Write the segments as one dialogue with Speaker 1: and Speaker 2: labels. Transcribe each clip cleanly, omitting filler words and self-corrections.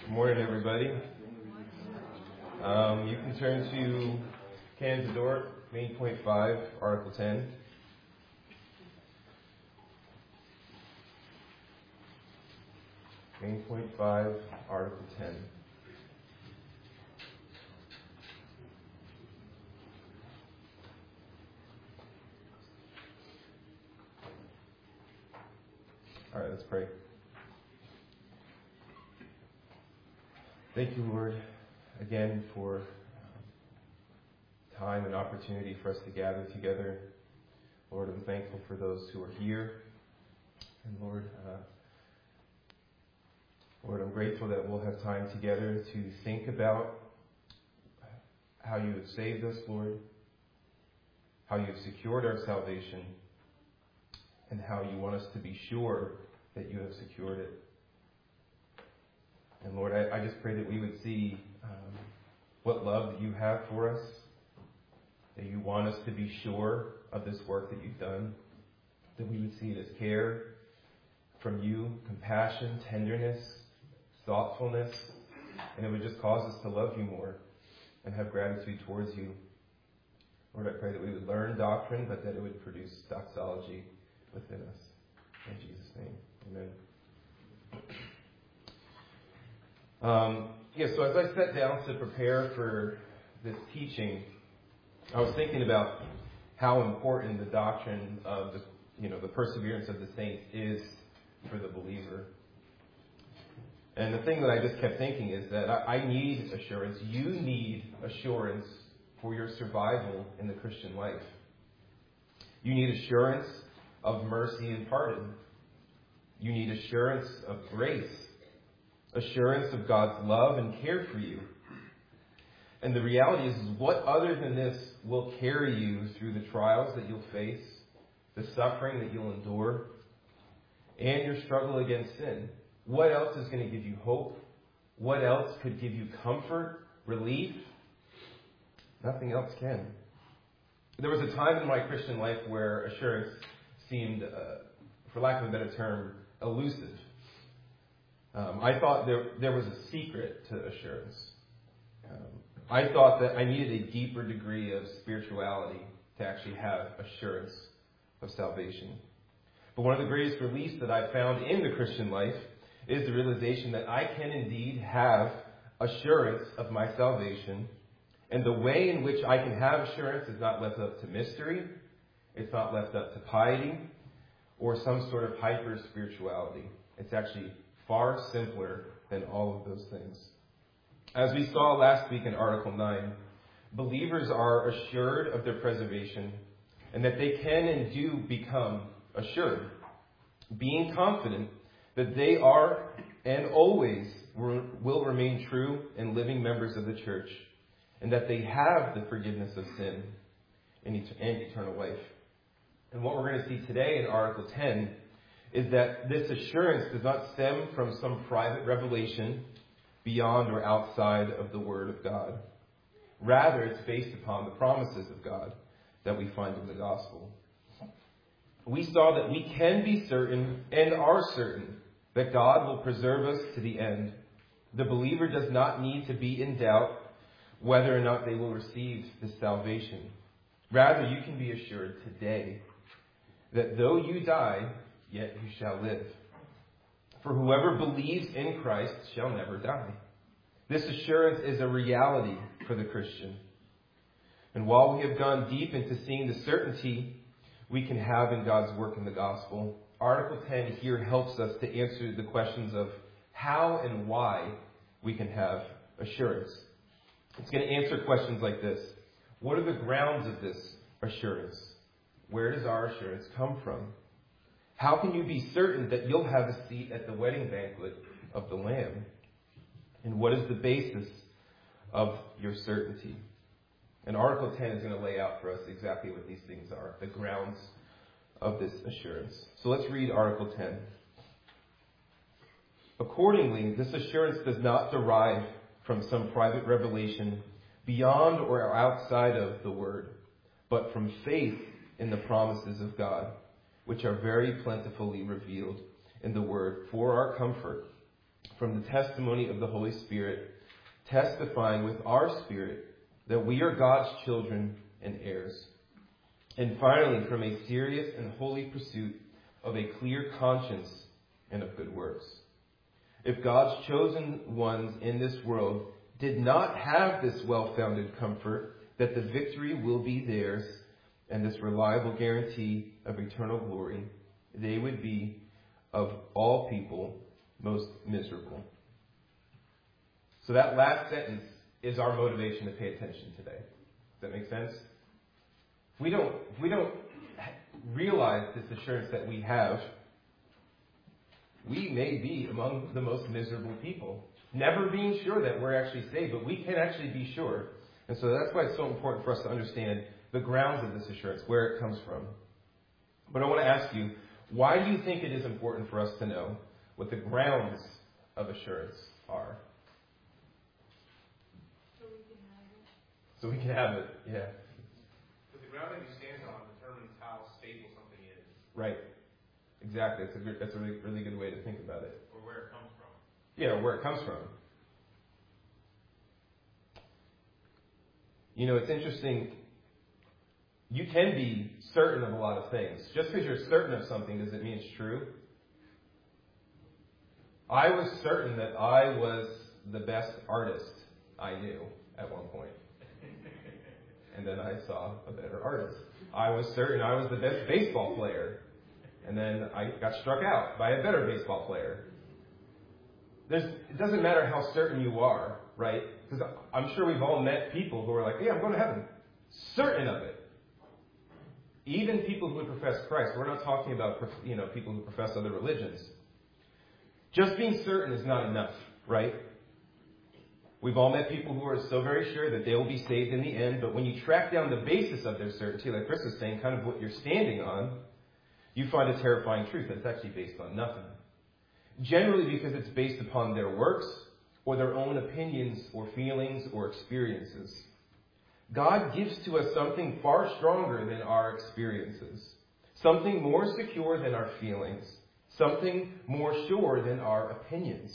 Speaker 1: Good morning, everybody. You can turn to Canons of Dort, main point 5, Article 10. Main point 5, Article 10. All right, let's pray. Thank you, Lord, again for time and opportunity for us to gather together. Lord, I'm thankful for those who are here. And Lord, I'm grateful that we'll have time together to think about how you have saved us, Lord, how you have secured our salvation, and how you want us to be sure that you have secured it. And Lord, I just pray that we would see what love that you have for us, that you want us to be sure of this work that you've done, that we would see it as care from you, compassion, tenderness, thoughtfulness, and it would just cause us to love you more and have gratitude towards you. Lord, I pray that we would learn doctrine, but that it would produce doxology within us. In Jesus' name, amen. So as I sat down to prepare for this teaching, I was thinking about how important the doctrine of the perseverance of the saints is for the believer. And the thing that I just kept thinking is that I need assurance. You need assurance for your survival in the Christian life. You need assurance of mercy and pardon. You need assurance of grace. Assurance of God's love and care for you. And the reality is what other than this will carry you through the trials that you'll face, the suffering that you'll endure, and your struggle against sin? What else is going to give you hope? What else could give you comfort, relief? Nothing else can. There was a time in my Christian life where assurance seemed, for lack of a better term, elusive. I thought there was a secret to assurance. I thought that I needed a deeper degree of spirituality to actually have assurance of salvation. But one of the greatest reliefs that I found in the Christian life is the realization that I can indeed have assurance of my salvation. And the way in which I can have assurance is not left up to mystery. It's not left up to piety or some sort of hyper-spirituality. It's actually far simpler than all of those things. As we saw last week in Article 9, believers are assured of their preservation and that they can and do become assured, being confident that they are and always will remain true and living members of the church, and that they have the forgiveness of sin and eternal life. And what we're going to see today in Article 10 is that this assurance does not stem from some private revelation beyond or outside of the Word of God. Rather, it's based upon the promises of God that we find in the Gospel. We saw that we can be certain and are certain that God will preserve us to the end. The believer does not need to be in doubt whether or not they will receive this salvation. Rather, you can be assured today that though you die, yet you shall live. For whoever believes in Christ shall never die. This assurance is a reality for the Christian. And while we have gone deep into seeing the certainty we can have in God's work in the gospel, Article 10 here helps us to answer the questions of how and why we can have assurance. It's going to answer questions like this. What are the grounds of this assurance? Where does our assurance come from? How can you be certain that you'll have a seat at the wedding banquet of the Lamb? And what is the basis of your certainty? And Article 10 is going to lay out for us exactly what these things are, the grounds of this assurance. So let's read Article 10. Accordingly, this assurance does not derive from some private revelation beyond or outside of the Word, but from faith in the promises of God, which are very plentifully revealed in the Word for our comfort from the testimony of the Holy Spirit, testifying with our spirit that we are God's children and heirs. And finally, from a serious and holy pursuit of a clear conscience and of good works. If God's chosen ones in this world did not have this well-founded comfort that the victory will be theirs and this reliable guarantee of eternal glory, they would be, of all people, most miserable. So that last sentence is our motivation to pay attention today. Does that make sense? If we don't realize this assurance that we have, we may be among the most miserable people. Never being sure that we're actually saved, but we can actually be sure. And so that's why it's so important for us to understand the grounds of this assurance, where it comes from. But I want to ask you, why do you think it is important for us to know what the grounds of assurance are? So we can have it, yeah.
Speaker 2: But the ground that you stand on determines how stable something is.
Speaker 1: Right. Exactly. That's a really good way to think about it.
Speaker 2: Or where it comes from.
Speaker 1: Yeah, where it comes from. You know, it's interesting. You can be certain of a lot of things. Just because you're certain of something doesn't mean it's true. I was certain that I was the best artist I knew at one point. And then I saw a better artist. I was certain I was the best baseball player. And then I got struck out by a better baseball player. It doesn't matter how certain you are, right? Because I'm sure we've all met people who are like, yeah, I'm going to heaven. Certain of it. Even people who would profess Christ. We're not talking about, people who profess other religions. Just being certain is not enough, right? We've all met people who are so very sure that they will be saved in the end, but when you track down the basis of their certainty, like Chris is saying, kind of what you're standing on, you find a terrifying truth that it's actually based on nothing. Generally because it's based upon their works or their own opinions or feelings or experiences. God gives to us something far stronger than our experiences, something more secure than our feelings, something more sure than our opinions.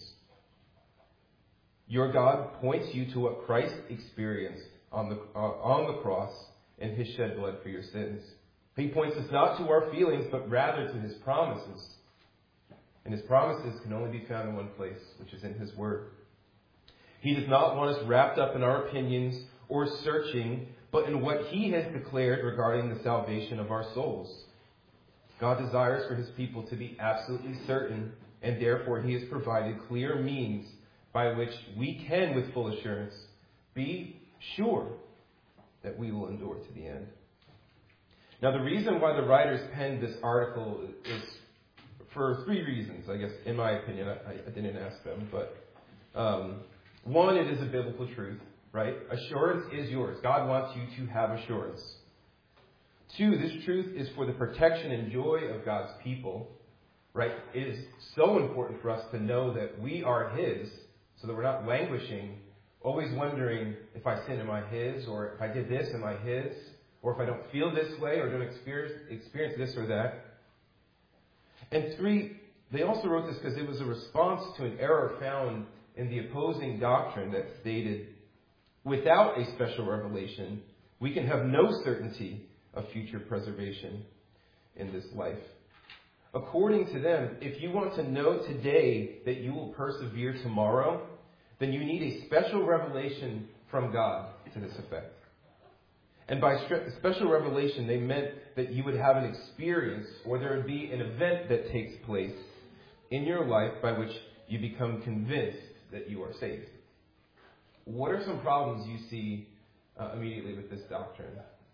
Speaker 1: Your God points you to what Christ experienced on the cross and his shed blood for your sins. He points us not to our feelings, but rather to his promises. And his promises can only be found in one place, which is in his word. He does not want us wrapped up in our opinions or searching, but in what he has declared regarding the salvation of our souls. God desires for his people to be absolutely certain, and therefore he has provided clear means by which we can, with full assurance, be sure that we will endure to the end. Now, the reason why the writers penned this article is for three reasons, I guess, in my opinion. I didn't ask them, but one, it is a biblical truth, right? Assurance is yours. God wants you to have assurance. Two, this truth is for the protection and joy of God's people, right? It is so important for us to know that we are his, so that we're not languishing, always wondering, if I sin, am I his? Or if I did this, am I his? Or if I don't feel this way or don't experience this or that. And three, they also wrote this because it was a response to an error found in the opposing doctrine that stated, without a special revelation, we can have no certainty of future preservation in this life. According to them, if you want to know today that you will persevere tomorrow, then you need a special revelation from God to this effect. And by special revelation, they meant that you would have an experience, or there would be an event that takes place in your life by which you become convinced that you are saved. What are some problems you see immediately with this doctrine?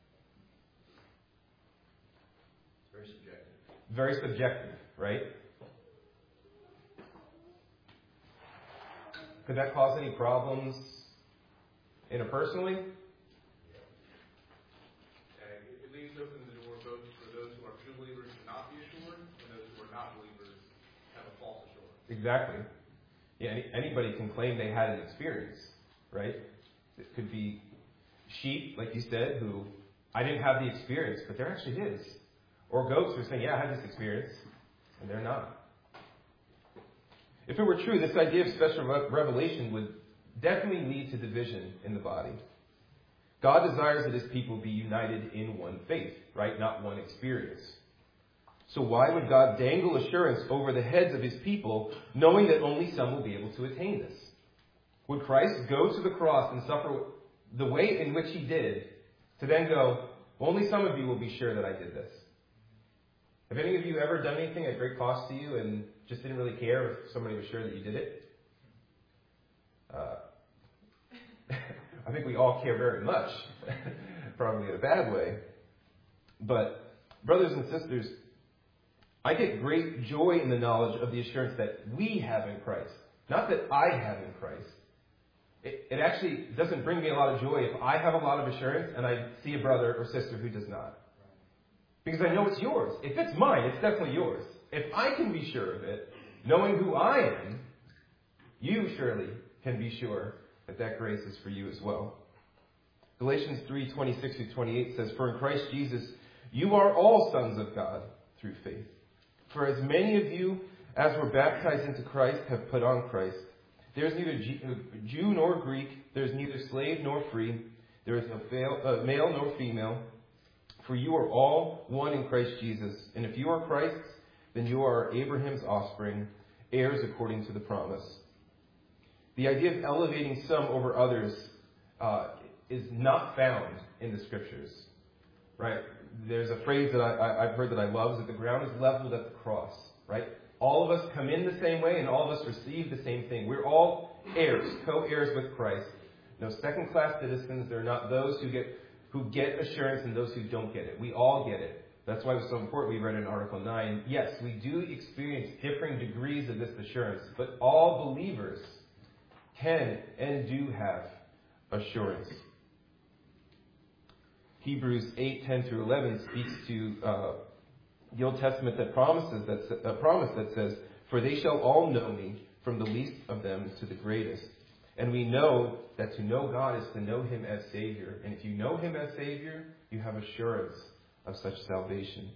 Speaker 2: Very subjective.
Speaker 1: Very subjective, right? Could that cause any problems interpersonally?
Speaker 2: It leaves open the door both for those who are true believers to not be assured, and those who are not believers have a false assurance.
Speaker 1: Exactly. Yeah, anybody can claim they had an experience, right? It could be sheep, like you said, who, I didn't have the experience, but there actually is. Or goats who are saying, yeah, I had this experience, and they're not. If it were true, this idea of special revelation would definitely lead to division in the body. God desires that his people be united in one faith, right? Not one experience. So why would God dangle assurance over the heads of his people, knowing that only some will be able to attain this? Would Christ go to the cross and suffer the way in which he did, to then go, only some of you will be sure that I did this? Have any of you ever done anything at great cost to you and just didn't really care if somebody was sure that you did it? I think we all care very much, probably in a bad way. But, brothers and sisters, I get great joy in the knowledge of the assurance that we have in Christ. Not that I have in Christ. It actually doesn't bring me a lot of joy if I have a lot of assurance and I see a brother or sister who does not. Because I know it's yours. If it's mine, it's definitely yours. If I can be sure of it, knowing who I am, you surely can be sure that that grace is for you as well. Galatians 3:26-28 says, "For in Christ Jesus you are all sons of God through faith. For as many of you as were baptized into Christ have put on Christ. There is neither Jew nor Greek, there is neither slave nor free, there is no male nor female, for you are all one in Christ Jesus. And if you are Christ's, then you are Abraham's offspring, heirs according to the promise." The idea of elevating some over others is not found in the Scriptures. Right? There's a phrase that I've heard that I love, is that the ground is leveled at the cross. Right? All of us come in the same way, and all of us receive the same thing. We're all heirs, co-heirs with Christ. No second-class citizens. There are not those who get assurance and those who don't get it. We all get it. That's why it was so important we read in Article 9. Yes, we do experience differing degrees of this assurance, but all believers can and do have assurance. Hebrews 8:10-11 speaks to the Old Testament a promise that says, "For they shall all know me, from the least of them to the greatest." And we know that to know God is to know him as Savior. And if you know him as Savior, you have assurance of such salvation.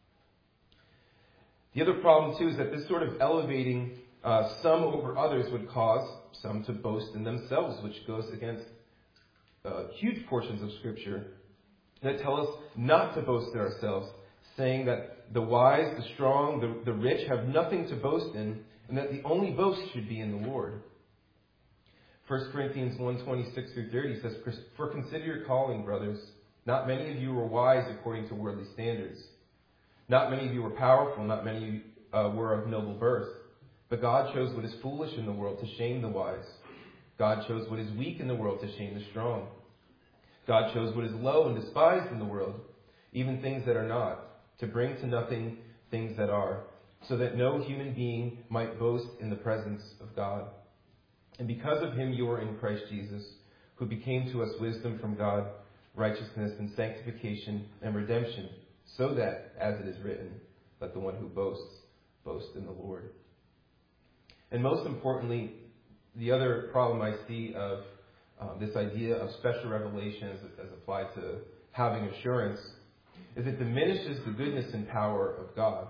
Speaker 1: The other problem, too, is that this sort of elevating some over others would cause some to boast in themselves, which goes against huge portions of Scripture that tell us not to boast in ourselves, saying that the wise, the strong, the rich have nothing to boast in, and that the only boast should be in the Lord. 1 Corinthians 1:26-30 says, "For consider your calling, brothers. Not many of you were wise according to worldly standards. Not many of you were powerful, not many were of noble birth. But God chose what is foolish in the world to shame the wise. God chose what is weak in the world to shame the strong. God chose what is low and despised in the world, even things that are not, to bring to nothing things that are, so that no human being might boast in the presence of God. And because of him you are in Christ Jesus, who became to us wisdom from God, righteousness and sanctification and redemption, so that, as it is written, let the one who boasts, boast in the Lord." And most importantly, the other problem I see of this idea of special revelation as applied to having assurance is it diminishes the goodness and power of God.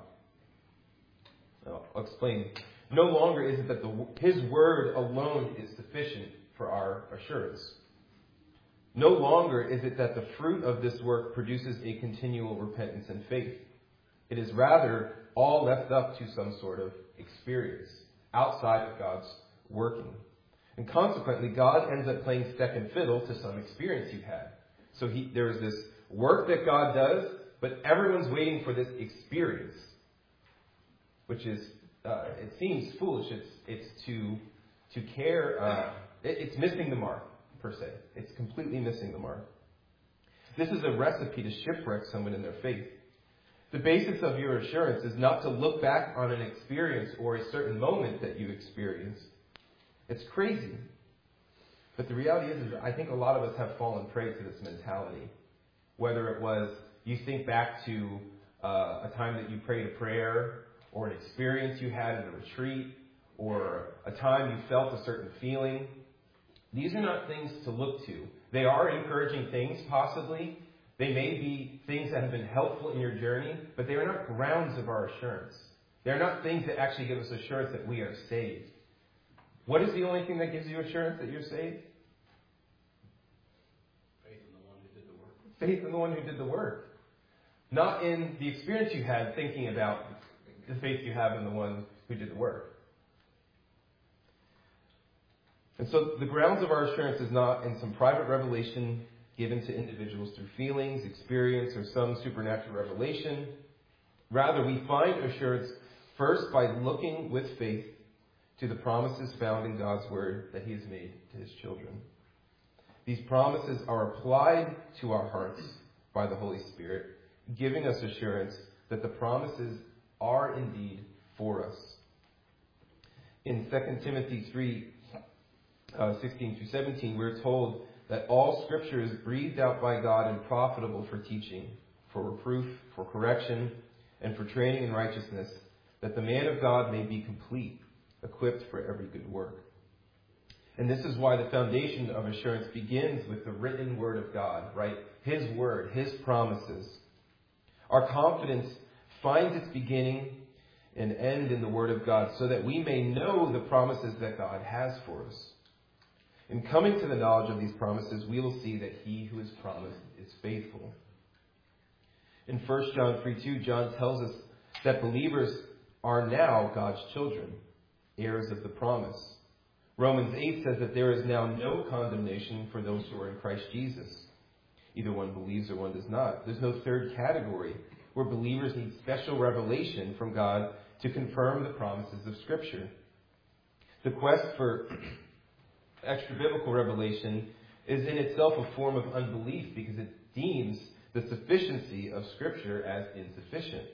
Speaker 1: I'll explain. No longer is it that his word alone is sufficient for our assurance. No longer is it that the fruit of this work produces a continual repentance and faith. It is rather all left up to some sort of experience outside of God's working. And consequently, God ends up playing second fiddle to some experience you've had. So there is this work that God does, but everyone's waiting for this experience, which is, it seems foolish. It's to care. It's missing the mark, per se. It's completely missing the mark. This is a recipe to shipwreck someone in their faith. The basis of your assurance is not to look back on an experience or a certain moment that you experienced. It's crazy. But the reality is I think a lot of us have fallen prey to this mentality. Whether it was you think back to a time that you prayed a prayer, or an experience you had in a retreat, or a time you felt a certain feeling. These are not things to look to. They are encouraging things, possibly. They may be things that have been helpful in your journey, but they are not grounds of our assurance. They are not things that actually give us assurance that we are saved. What is the only thing that gives you assurance that you're saved?
Speaker 3: Faith in the one who did the work.
Speaker 1: Faith in the one who did the work. Not in the experience you had thinking about the faith you have in the one who did the work. And so the grounds of our assurance is not in some private revelation given to individuals through feelings, experience, or some supernatural revelation. Rather, we find assurance first by looking with faith to the promises found in God's Word that He has made to His children. These promises are applied to our hearts by the Holy Spirit, giving us assurance that the promises are indeed for us. In 2 Timothy 3, 16 through 17, we're told that all Scripture is breathed out by God and profitable for teaching, for reproof, for correction, and for training in righteousness, that the man of God may be complete, equipped for every good work. And this is why the foundation of assurance begins with the written Word of God, right? His Word, His promises. Our confidence finds its beginning and end in the Word of God so that we may know the promises that God has for us. In coming to the knowledge of these promises, we will see that He who is promised is faithful. In 1 John 3:2, John tells us that believers are now God's children, heirs of the promise. Romans 8 says that there is now no condemnation for those who are in Christ Jesus. Either one believes or one does not. There's no third category where believers need special revelation from God to confirm the promises of Scripture. The quest for extra-biblical revelation is in itself a form of unbelief because it deems the sufficiency of Scripture as insufficient.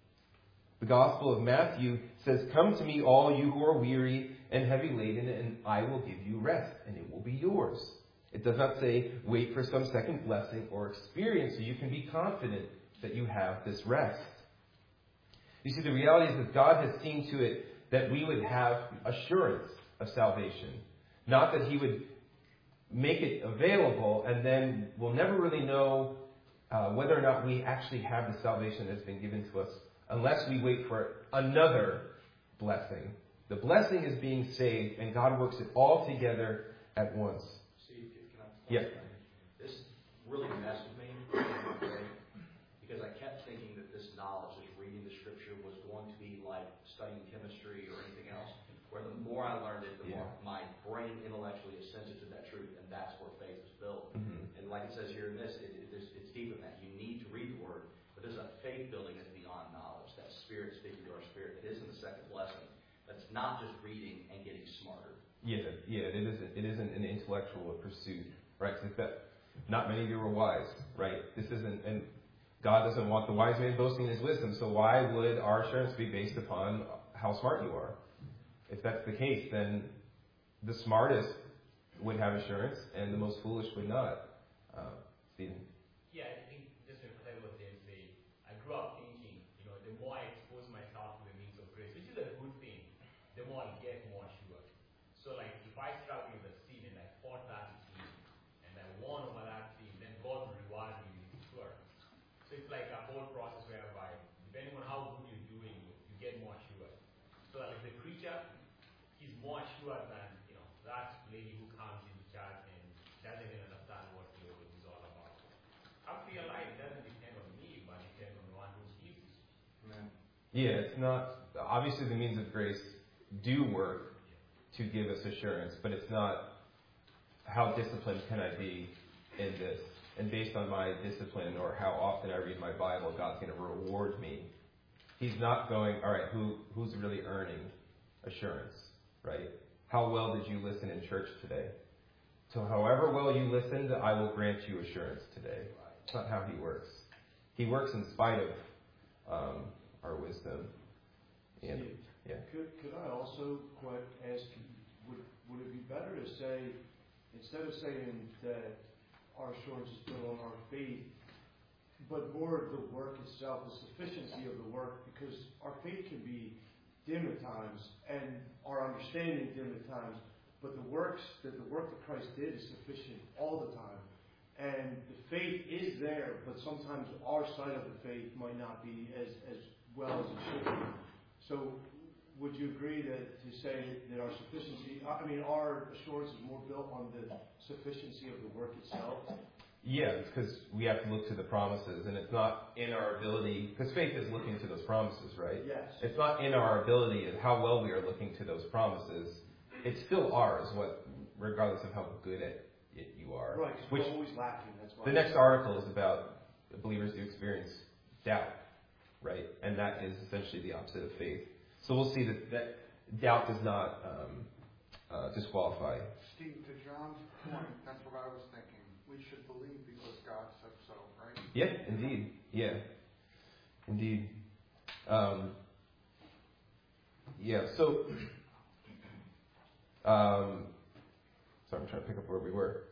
Speaker 1: The Gospel of Matthew says, "Come to me, all you who are weary and heavy laden, and I will give you rest, and it will be yours." It does not say, wait for some second blessing or experience so you can be confident that you have this rest. You see, the reality is that God has seen to it that we would have assurance of salvation. Not that He would make it available and then we'll never really know whether or not we actually have the salvation that's been given to us unless we wait for another blessing. The blessing is being saved, and God works it all together at once.
Speaker 3: Steve, can I?
Speaker 1: Yes.
Speaker 3: This really messed with me because I kept thinking that this knowledge, this reading the Scripture, was going to be like studying chemistry or anything else, where the more I learned it, the more my brain intellectually is sensitive to that truth, and that's where faith is built. Mm-hmm. And like it says here in this, it's deep in that. You need to read the Word, but there's a faith building that's beyond knowledge, that Spirit speaking to our spirit. It isn't the second blessing. That's not just reading and getting smarter. Yeah, it isn't an intellectual pursuit, right? Because that not many of you are wise, right? This isn't, and God doesn't want the wise man boasting in his wisdom. So why would our assurance be based upon how smart you are? If that's the case, then the smartest would have assurance, and the most foolish would not. Stephen.
Speaker 4: Yeah, I think just to emphasize what James said, I grew up thinking, the more I expose myself to the means of grace, which is a good thing, the more I get more sure. So like if I struggle with a sin and I fought that sin and I won over that sin, then God will reward me with assurance. So it's like a whole process whereby depending on how good you're doing, you get more sure. So like the preacher, he's more sure than that lady who comes into church and doesn't even understand what theology is all about. I feel like it doesn't depend on me, but it depends on the one who gives.
Speaker 1: Yeah, it's not. Obviously, the means of grace do work to give us assurance, but it's not how disciplined can I be in this. And based on my discipline or how often I read my Bible, God's going to reward me. He's not going, all right, who's really earning assurance, right? How well did you listen in church today? So however well you listened, I will grant you assurance today. That's not how He works. He works in spite of our wisdom. And, yeah.
Speaker 5: Could I also ask, would it be better to say, instead of saying that our assurance is built on our faith, but more the work itself, the sufficiency of the work, because our faith can be dim at times, and our understanding dim at times, but the work that Christ did is sufficient all the time. And the faith is there, but sometimes our side of the faith might not be as well as it should be. So would you agree that to say that our sufficiency, our assurance is more built on the sufficiency of the work itself?
Speaker 1: Yeah, it's because we have to look to the promises, and it's not in our ability, because faith is looking to those promises, right?
Speaker 5: Yes.
Speaker 1: It's not in our ability and how well we are looking to those promises. It's still ours, regardless of how good at it you are.
Speaker 5: Right, because we're always lacking. That's why.
Speaker 1: The next article is about believers who experience doubt, right? And that is essentially the opposite of faith. So we'll see that doubt does not disqualify.
Speaker 6: Steve, to John's point, that's what I was thinking. We should believe because God said so, right?
Speaker 1: Yeah, indeed. Yeah. Indeed. So, sorry, I'm trying to pick up where we were.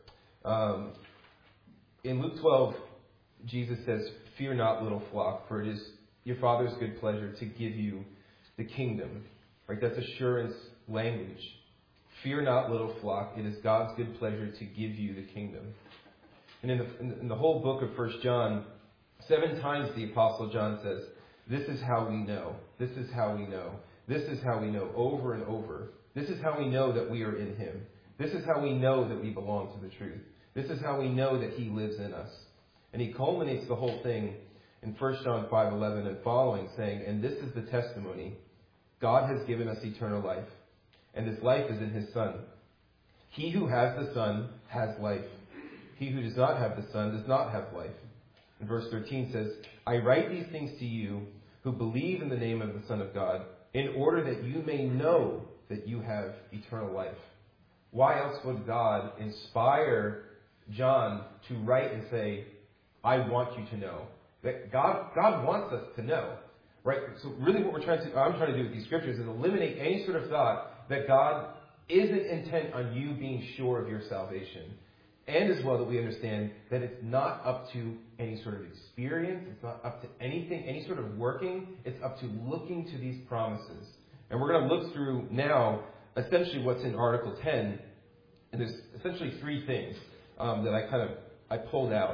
Speaker 1: In Luke 12, Jesus says, "Fear not, little flock, for it is your Father's good pleasure to give you the kingdom." Right? That's assurance language. Fear not, little flock, it is God's good pleasure to give you the kingdom. And in the whole book of 1 John, 7 times the Apostle John says, "This is how we know. This is how we know. This is how we know," over and over. This is how we know that we are in Him. This is how we know that we belong to the truth. This is how we know that He lives in us. And he culminates the whole thing in 1 John 5:11 and following, saying, "And this is the testimony. God has given us eternal life, and this life is in His Son. He who has the Son has life. He who does not have the Son does not have life." And verse 13 says, "I write these things to you who believe in the name of the Son of God, in order that you may know that you have eternal life." Why else would God inspire John to write and say, "I want you to know"? That God wants us to know. Right? So really what I'm trying to do with these scriptures is eliminate any sort of thought that God isn't intent on you being sure of your salvation. And as well that we understand that it's not up to any sort of experience, it's not up to anything, any sort of working, it's up to looking to these promises. And we're going to look through now essentially what's in Article 10, and there's essentially 3 things that I pulled out.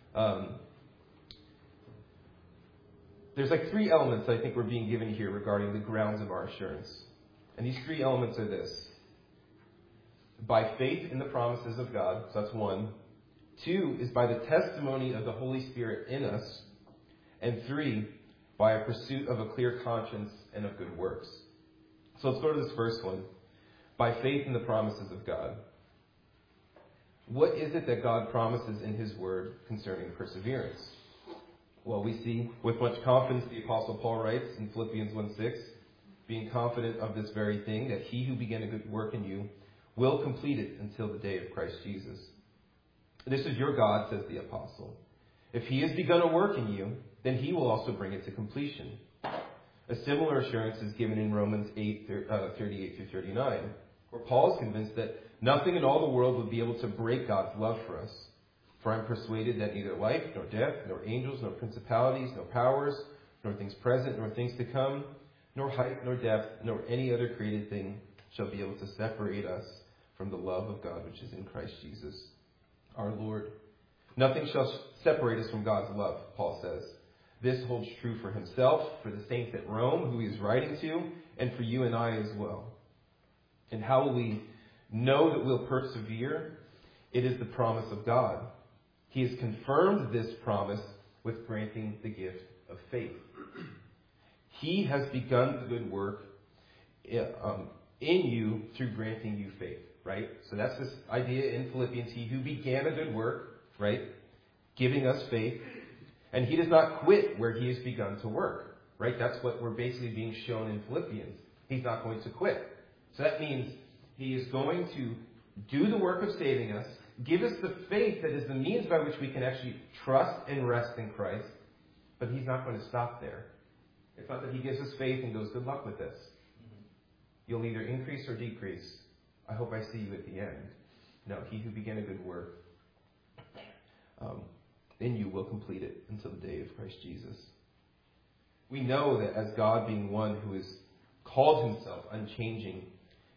Speaker 1: There's 3 elements I think we're being given here regarding the grounds of our assurance. And these 3 elements are this. By faith in the promises of God, so that's 1. 2 is by the testimony of the Holy Spirit in us. And 3, by a pursuit of a clear conscience and of good works. So let's go to this first one. By faith in the promises of God. What is it that God promises in His Word concerning perseverance? Well, we see with much confidence the Apostle Paul writes in Philippians 1:6, "Being confident of this very thing, that He who began a good work in you will complete it until the day of Christ Jesus." This is your God, says the Apostle. If He has begun a work in you, then He will also bring it to completion. A similar assurance is given in Romans 8:38-39, where Paul is convinced that nothing in all the world would be able to break God's love for us. "For I am persuaded that neither life, nor death, nor angels, nor principalities, nor powers, nor things present, nor things to come, nor height, nor depth, nor any other created thing shall be able to separate us from the love of God which is in Christ Jesus, our Lord." Nothing shall separate us from God's love, Paul says. This holds true for Himself, for the saints at Rome, who He is writing to, and for you and I as well. And how will we know that we'll persevere? It is the promise of God. He has confirmed this promise with granting the gift of faith. He has begun the good work in you through granting you faith, right? So that's this idea in Philippians. He who began a good work, right? Giving us faith. And He does not quit where He has begun to work, right? That's what we're basically being shown in Philippians. He's not going to quit. So that means He is going to do the work of saving us, give us the faith that is the means by which we can actually trust and rest in Christ, but He's not going to stop there. It's not that He gives us faith and goes, "Good luck with this. You'll either increase or decrease. I hope I see you at the end." No, He who began a good work in you will complete it until the day of Christ Jesus. We know that as God being one who has called Himself unchanging,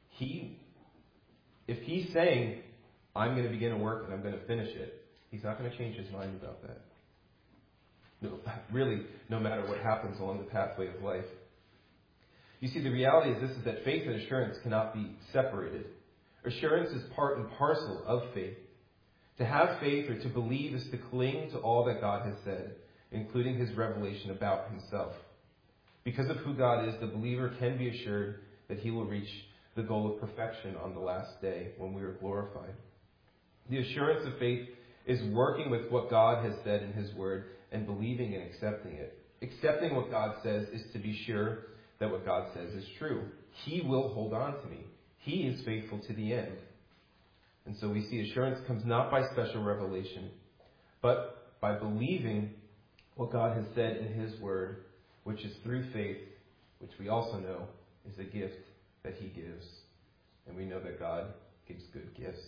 Speaker 1: if He's saying, "I'm going to begin a work and I'm going to finish it," He's not going to change His mind about that. No, really, no matter what happens along the pathway of life. You see, the reality is this, is that faith and assurance cannot be separated. Assurance is part and parcel of faith. To have faith or to believe is to cling to all that God has said, including his revelation about himself. Because of who God is, the believer can be assured that he will reach the goal of perfection on the last day when we are glorified. The assurance of faith is working with what God has said in his word and believing and accepting it. Accepting what God says is to be sure that what God says is true. He will hold on to me. He is faithful to the end. And so we see assurance comes not by special revelation, but by believing what God has said in his word, which is through faith, which we also know is a gift that he gives. And we know that God gives good gifts.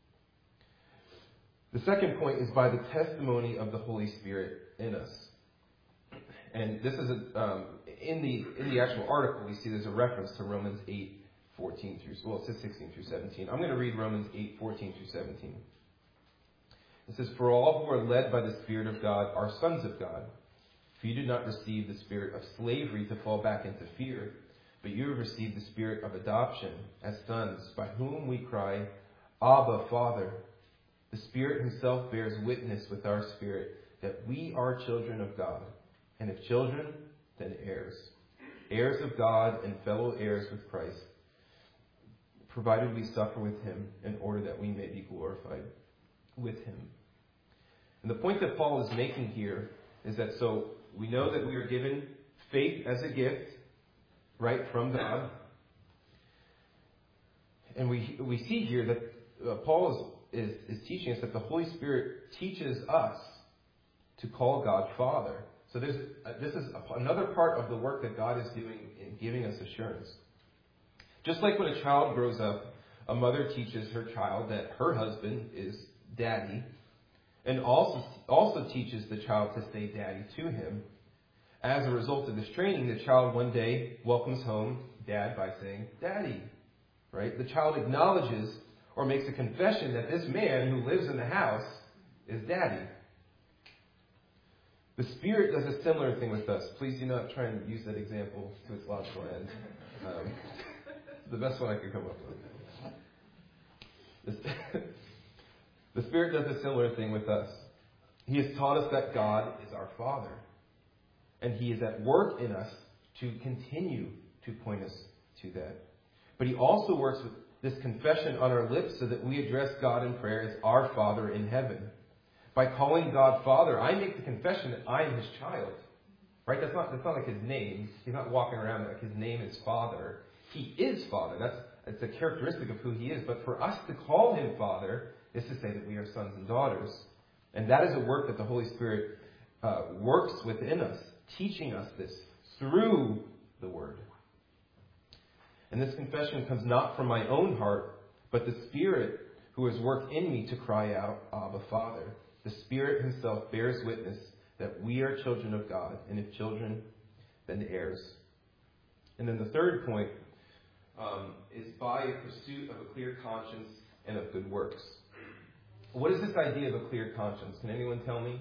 Speaker 1: The second point is by the testimony of the Holy Spirit in us. And this is in the actual article, we see there's a reference to Romans 8, 14 through, well, it says 16 through 17. I'm going to read Romans 8, 14 through 17. It says, "For all who are led by the Spirit of God are sons of God. For you did not receive the spirit of slavery to fall back into fear, but you have received the spirit of adoption as sons, by whom we cry, Abba, Father. The Spirit himself bears witness with our spirit that we are children of God. And if children, then heirs. Heirs of God and fellow heirs with Christ, provided we suffer with him in order that we may be glorified with him." And the point that Paul is making here is that so we know that we are given faith as a gift, right, from God. And we see here that Paul is teaching us that the Holy Spirit teaches us to call God Father. So this is another part of the work that God is doing in giving us assurance. Just like when a child grows up, a mother teaches her child that her husband is daddy, and also teaches the child to say daddy to him. As a result of this training, the child one day welcomes home dad by saying daddy. Right? The child acknowledges or makes a confession that this man who lives in the house is daddy. The Spirit does a similar thing with us. Please do not try and use that example to its logical end. The best one I could come up with. The Spirit does a similar thing with us. He has taught us that God is our Father. And he is at work in us to continue to point us to that. But he also works with this confession on our lips so that we address God in prayer as our Father in heaven. By calling God Father, I make the confession that I am his child. Right? That's not like his name. He's not walking around like his name is Father. He is Father. It's a characteristic of who he is. But for us to call him Father is to say that we are sons and daughters. And that is a work that the Holy Spirit works within us, teaching us this through the Word. And this confession comes not from my own heart, but the Spirit who has worked in me to cry out, Abba, Father. The Spirit himself bears witness that we are children of God, and if children, then heirs. And then the third point is by a pursuit of a clear conscience and of good works. What is this idea of a clear conscience? Can anyone tell me?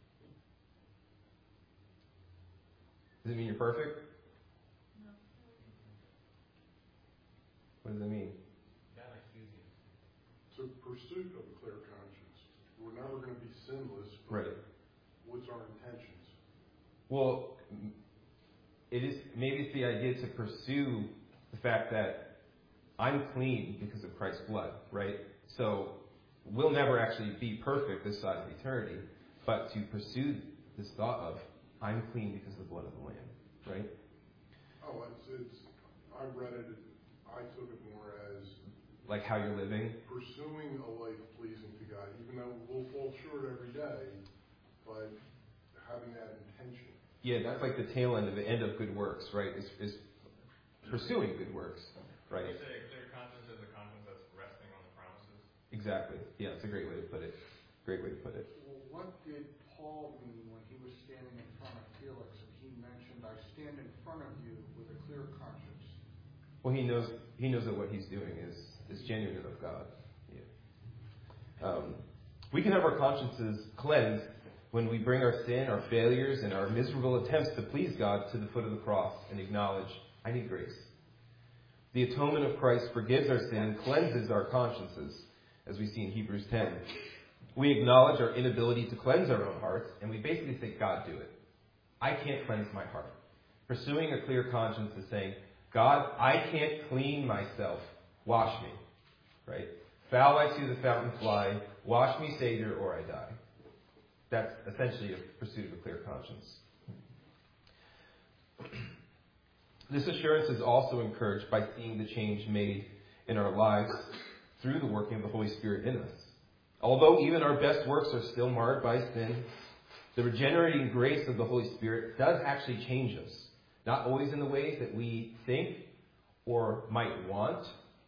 Speaker 1: Does it mean you're perfect?
Speaker 4: No.
Speaker 1: What does it mean?
Speaker 7: It's a pursuit of a clear conscience. We're never going to be sinless.
Speaker 1: Right.
Speaker 7: What's our intentions?
Speaker 1: Well, maybe it's the idea to pursue the fact that I'm clean because of Christ's blood, right? So we'll never actually be perfect this side of eternity, but to pursue this thought of I'm clean because of the blood of the Lamb, right?
Speaker 7: Oh, I read it, I took it more as
Speaker 1: like how you're living.
Speaker 7: Pursuing a life pleasing to God, even though we'll fall short every day, but having that intention.
Speaker 1: Yeah, that's like the tail end of the end of good works, right? Is pursuing good works, right?
Speaker 2: You say a clear conscience is a conscience that's resting on the promises.
Speaker 1: Exactly. Yeah, it's a great way to put it. Great way to put it.
Speaker 6: Well, what did Paul mean when he was standing in front of Felix and he mentioned, I stand in front of you with a clear conscience?
Speaker 1: Well, he knows that what he's doing is genuine of God. Yeah. We can have our consciences cleansed when we bring our sin, our failures, and our miserable attempts to please God to the foot of the cross and acknowledge I need grace. The atonement of Christ forgives our sin and cleanses our consciences, as we see in Hebrews 10. We acknowledge our inability to cleanse our own hearts, and we basically say, God, do it. I can't cleanse my heart. Pursuing a clear conscience is saying, God, I can't clean myself. Wash me. Right? Foul I to the fountain fly. Wash me, Savior, or I die. That's essentially a pursuit of a clear conscience. This assurance is also encouraged by seeing the change made in our lives through the working of the Holy Spirit in us. Although even our best works are still marred by sin, the regenerating grace of the Holy Spirit does actually change us. Not always in the ways that we think or might want,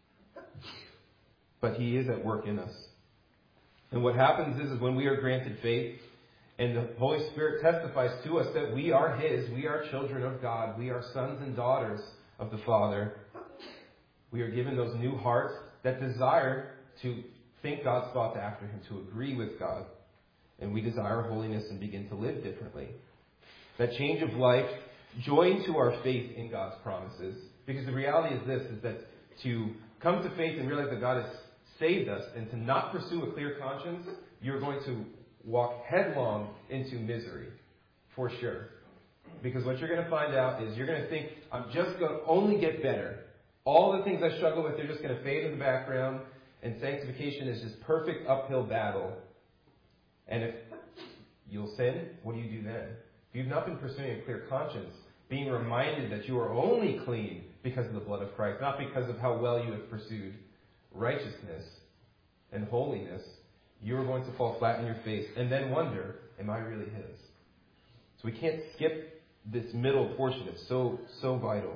Speaker 1: but He is at work in us. And what happens is when we are granted faith, and the Holy Spirit testifies to us that we are His, we are children of God, we are sons and daughters of the Father. We are given those new hearts that desire to think God's thoughts after Him, to agree with God. And we desire holiness and begin to live differently. That change of life, joined to our faith in God's promises, because the reality is this, is that to come to faith and realize that God has saved us and to not pursue a clear conscience, you're going to walk headlong into misery, for sure. Because what you're going to find out is you're going to think, I'm just going to only get better. All the things I struggle with, they're just going to fade in the background, and sanctification is this perfect uphill battle. And if you'll sin, what do you do then? If you've not been pursuing a clear conscience, being reminded that you are only clean because of the blood of Christ, not because of how well you have pursued righteousness and holiness, you're going to fall flat in your face and then wonder, am I really His? So we can't skip this middle portion. It's so vital.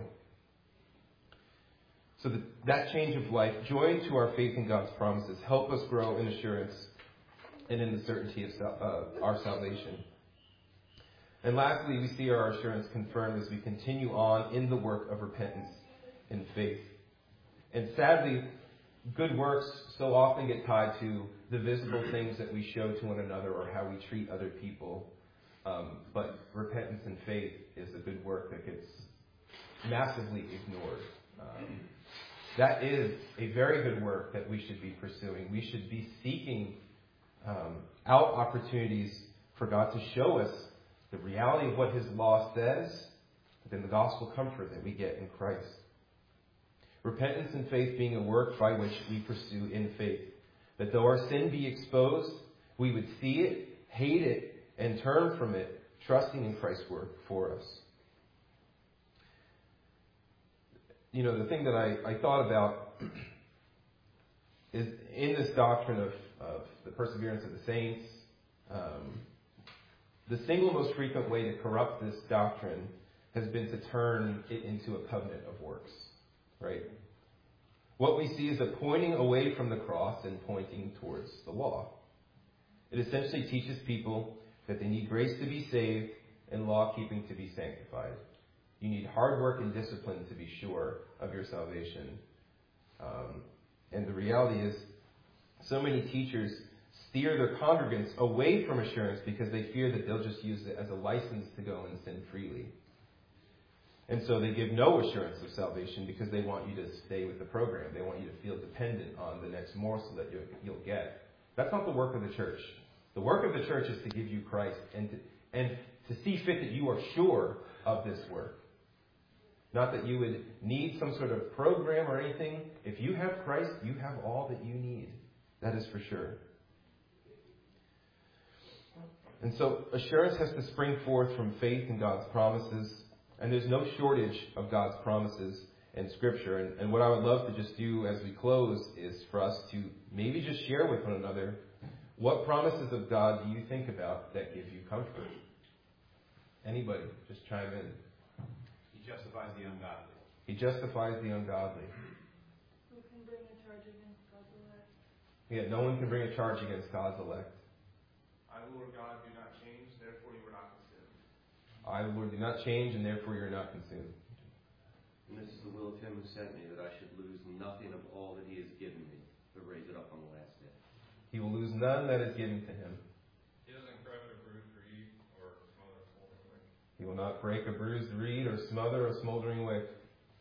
Speaker 1: So that change of life, joined to our faith in God's promises, help us grow in assurance and in the certainty of our salvation. And lastly, we see our assurance confirmed as we continue on in the work of repentance and faith. And sadly, good works so often get tied to the visible things that we show to one another or how we treat other people. But repentance and faith is a good work that gets massively ignored. That is a very good work that we should be pursuing. We should be seeking out opportunities for God to show us the reality of what His law says, but then the gospel comfort that we get in Christ. Repentance and faith being a work by which we pursue in faith. That though our sin be exposed, we would see it, hate it, and turn from it, trusting in Christ's work for us. You know, the thing that I thought about is in this doctrine of the perseverance of the saints, the single most frequent way to corrupt this doctrine has been to turn it into a covenant of works. Right? What we see is a pointing away from the cross and pointing towards the law. It essentially teaches people that they need grace to be saved and law-keeping to be sanctified. You need hard work and discipline to be sure of your salvation. And the reality is, so many teachers steer their congregants away from assurance because they fear that they'll just use it as a license to go and sin freely. And so they give no assurance of salvation because they want you to stay with the program. They want you to feel dependent on the next morsel that you'll get. That's not the work of the church. The work of the church is to give you Christ and to see fit that you are sure of this work. Not that you would need some sort of program or anything. If you have Christ, you have all that you need. That is for sure. And so assurance has to spring forth from faith in God's promises. And there's no shortage of God's promises in Scripture. And what I would love to just do as we close is for us to maybe just share with one another, what promises of God do you think about that give you comfort? Anybody, just chime in.
Speaker 8: He justifies the ungodly.
Speaker 1: He justifies the ungodly.
Speaker 9: Who can bring a charge against God's elect?
Speaker 1: Yeah, no one can bring a charge against God's elect.
Speaker 2: I, Lord God, do not change, therefore you are not consumed.
Speaker 1: I, Lord, do not change, and therefore you're not consumed.
Speaker 8: And this is the will of Him who sent me, that I should lose nothing of all that He has given me, but raise it up on the last day.
Speaker 1: He will lose none that is given to Him.
Speaker 2: He doesn't crush or bruise reed or smother a smoldering wick.
Speaker 1: He will not break a bruised reed or smother a smoldering wick.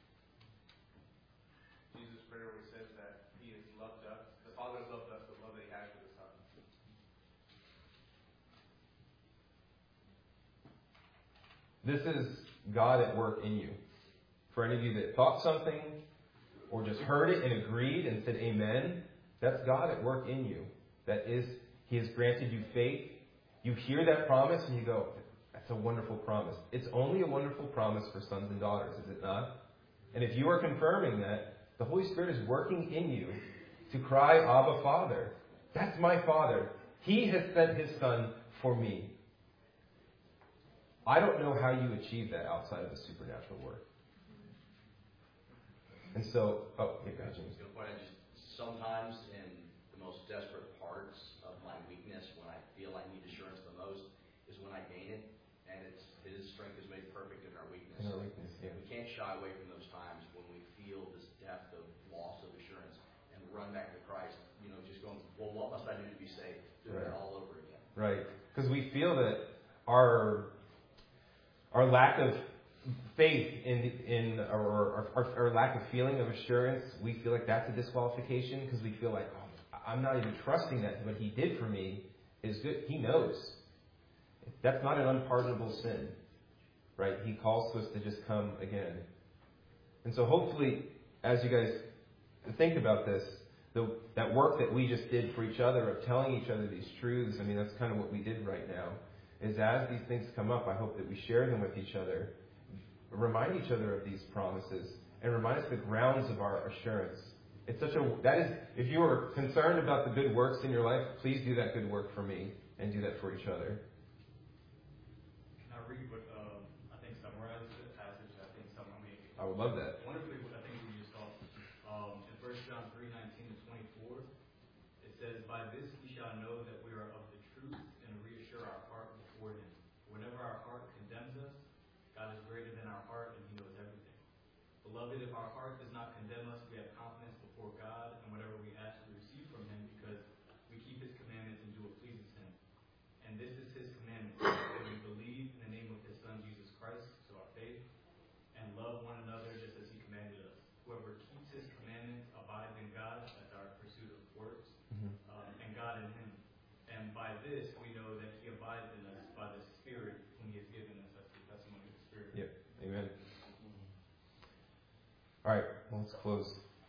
Speaker 1: This is God at work in you. For any of you that thought something or just heard it and agreed and said amen, that's God at work in you. That is, He has granted you faith. You hear that promise and you go, that's a wonderful promise. It's only a wonderful promise for sons and daughters, is it not? And if you are confirming that, the Holy Spirit is working in you to cry, Abba, Father. That's my Father. He has sent His Son for me. I don't know how you achieve that outside of the supernatural work. And so, yeah, go ahead, James.
Speaker 3: I was going to point out just sometimes in the most desperate parts of my weakness, when I feel I need assurance the most, is when I gain it, and His strength is made perfect in our weakness.
Speaker 1: In our weakness, yeah.
Speaker 3: We can't shy away from those times when we feel this depth of loss of assurance and run back to Christ, just going, well, what must I do to be saved? Doing it all over again.
Speaker 1: Right. Because we feel that our lack of faith our lack of feeling of assurance, we feel like that's a disqualification because we feel like, I'm not even trusting that what He did for me is good. He knows. That's not an unpardonable sin. Right? He calls to us to just come again. And so hopefully, as you guys think about this, that work that we just did for each other of telling each other these truths, that's kind of what we did right now, is as these things come up, I hope that we share them with each other, remind each other of these promises, and remind us the grounds of our assurance. If you are concerned about the good works in your life, please do that good work for me and do that for each other.
Speaker 10: Can I read what I think summarizes the passage?
Speaker 1: I would love that.
Speaker 10: Wonderfully, what I think we just taught. In 1 John 3:19-24, it says, "By this we shall know that we are of the truth and reassure our heart before Him. Whenever our heart condemns us, God is greater than our heart and He knows everything. Beloved, if our heart does not condemn us, we have confidence before God, and whatever we ask we receive from Him, because we keep His commandments and do what pleases Him. And this is His commandment, that we believe in the name of His Son, Jesus Christ, so our faith, and love one another just as He commanded us. Whoever keeps His commandments abides in God," that's our pursuit of works, "and God in him. And by this we know that He abides in us by the Spirit whom He has given us." That's the testimony of the Spirit.
Speaker 1: Yep. Amen. All right. Well, let's close.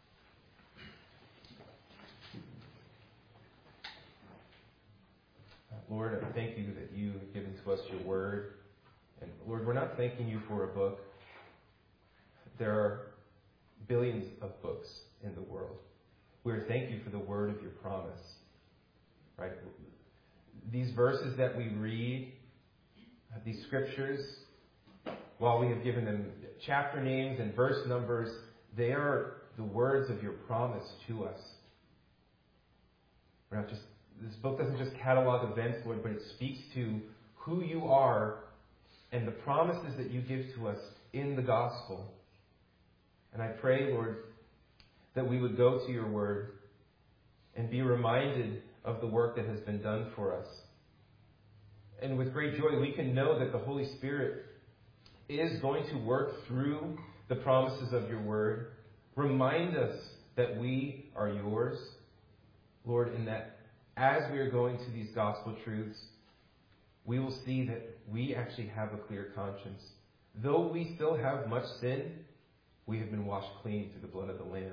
Speaker 1: Lord, I thank You that You have given to us Your Word. And Lord, we're not thanking You for a book. There are billions of books in the world. We're thanking You for the word of Your promise. Right? These verses that we read, these scriptures, while we have given them chapter names and verse numbers, they are the words of Your promise to us. This book doesn't just catalog events, Lord, but it speaks to who You are and the promises that You give to us in the gospel. And I pray, Lord, that we would go to Your word and be reminded of the work that has been done for us. And with great joy, we can know that the Holy Spirit is going to work through the promises of Your word. Remind us that we are Yours, Lord, and that as we are going to these gospel truths, we will see that we actually have a clear conscience. Though we still have much sin, we have been washed clean through the blood of the Lamb.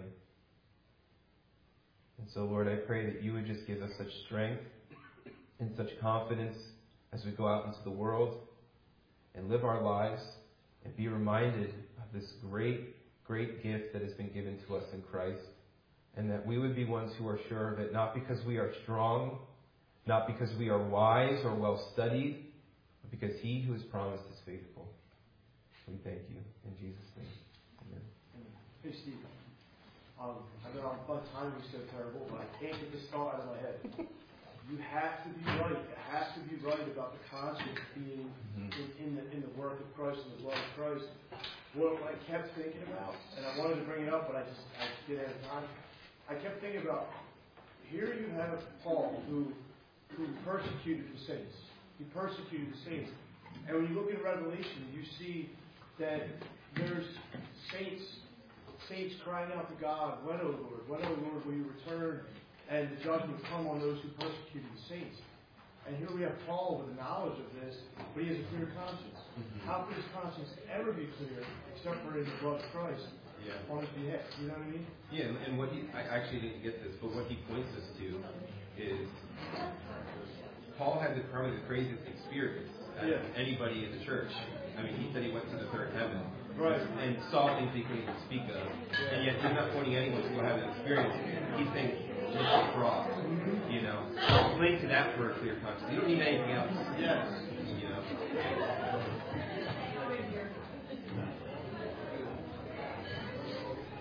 Speaker 1: And so, Lord, I pray that You would just give us such strength and such confidence as we go out into the world and live our lives and be reminded of this great, great gift that has been given to us in Christ. And that we would be ones who are sure of it, not because we are strong, not because we are wise or well studied, but because He who has promised is faithful. We thank You in Jesus' name. Amen.
Speaker 5: Hey, Steve. I know my timing is so terrible, but I can't get this thought out of my head. You have to be right. It has to be right about the conscience being in the work of Christ and the blood of Christ. What I kept thinking about, and I wanted to bring it up, but I didn't have time. I kept thinking about, here you have Paul who persecuted the saints. He persecuted the saints. And when you look in Revelation, you see that there's saints crying out to God, "When, O Lord, will You return and the judgment come on those who persecuted the saints?" And here we have Paul with the knowledge of this, but he has a clear conscience. How could his conscience ever be clear except for his blood of Christ on his behalf? You know what I mean?
Speaker 1: Yeah, and what I actually didn't get this, but what he points us to is Paul had probably the craziest experience out of anybody in the church. I mean, he said he went to the third heaven.
Speaker 5: Right.
Speaker 1: And saw things he couldn't even speak of. And yet he's not pointing anyone to go have an experience. He's saying, just the cross. You know, cling to that for a clear conscience. You don't need anything else.
Speaker 5: Yes.
Speaker 1: You know.